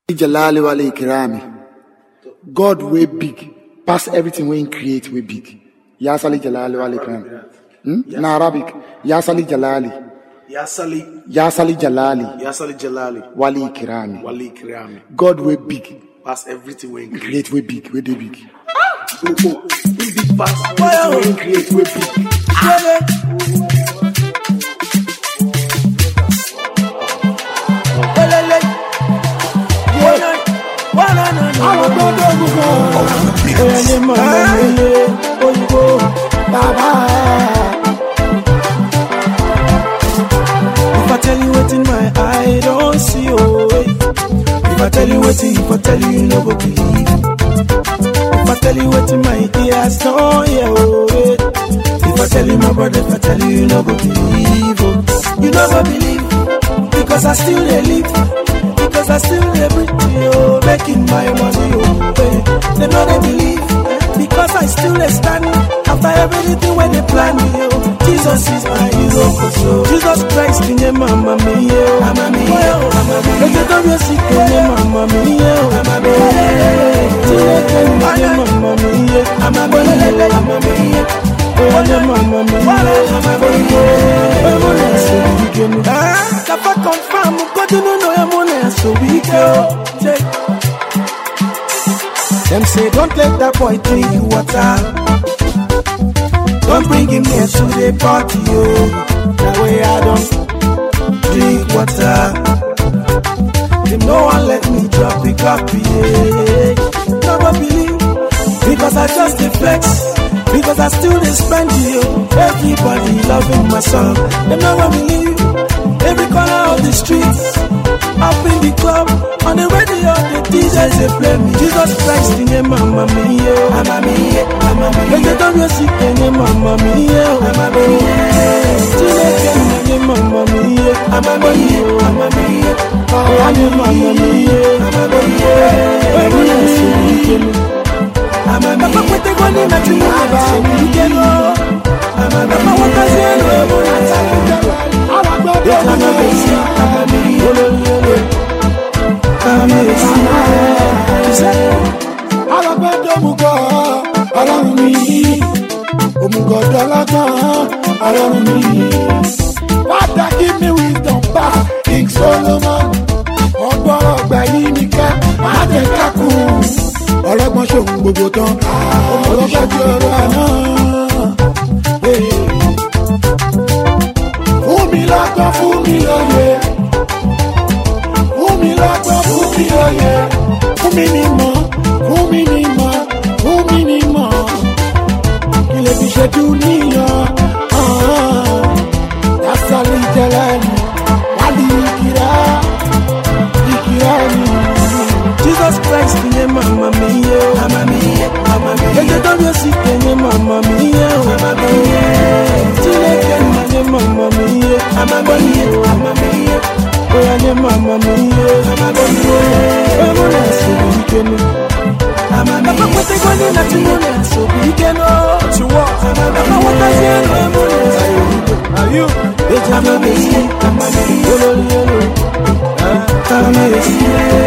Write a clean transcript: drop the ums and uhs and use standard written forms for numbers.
Jalali wal Ikrami. God way big, pass everything we create way big. Ya Sali Jalali wal Ikrami. In Arabic, Ya Sali Jalali. Ya Sali Jalali. Ya Sali Jalali. Wal Ikrami. Wal Ikrami. God way big, pass everything we create way big, way they big. We big pass everything we create way big. If I tell you what's in my eye, don't see oh. If I tell you what's in, if I tell you, you no go believe. If I tell you what's in my ears, don't hear oh. If I tell you my brother, if I tell you, you no go believe oh. You no go believe because I still live. Because I still breathe, oh, making my money, oh, they know they believe, because I still stand, after everything when they plan me, oh, Jesus is my hero, so Jesus Christ in your mama me, oh, mama me, oh, mama me, let you come your sick in your mama me, oh, mama me, mama me, mama me, so we go. Them say don't let that boy drink water. Don't bring him here to the party, oh. That way I don't drink water. Them no one let me drop the coffee, yeah. Never believe, because I just a flex. Because I still spend you. Everybody loving my song. Them never believe. Every corner of the streets, up in the club, on the radio, the DJs they play me. Jesus Christ in your mama me, mama me, mama me. Let the dog music in your mama me, mama me. Jesus in your mama me, mama me, mama me. Oh, your mama me, mama me. I'm a papa with the one in the tree. I'm give me wisdom back, King Solomon. Ọlọ́gbọ́n ṣòun gbogbo tán, ọlọ́gbọ́n tí ọ̀rọ̀ àná. Fún mi lọ́gbọ́n, fún mi lóye. Fún mi lọ́gbọ́n, fún mi lóye. Fún mi ní mọ̀, fún mi ní mọ̀, fún mi ní mọ̀. Kí lè fi ṣe dúníyàn? Yasali Jalali, wali Ikirani. Jesus Christ in your mama me, mama me, mama me. Let the dog music in your mama me, mama me. Tileke in your mama me, mama me, mama me. Oh, your mama me, mama me. Oh, mama so we can. Mama me, what they going to do now? So we can know to walk. Mama, what I say, mama. Are you? Mama me, mama me. Oh, mama me.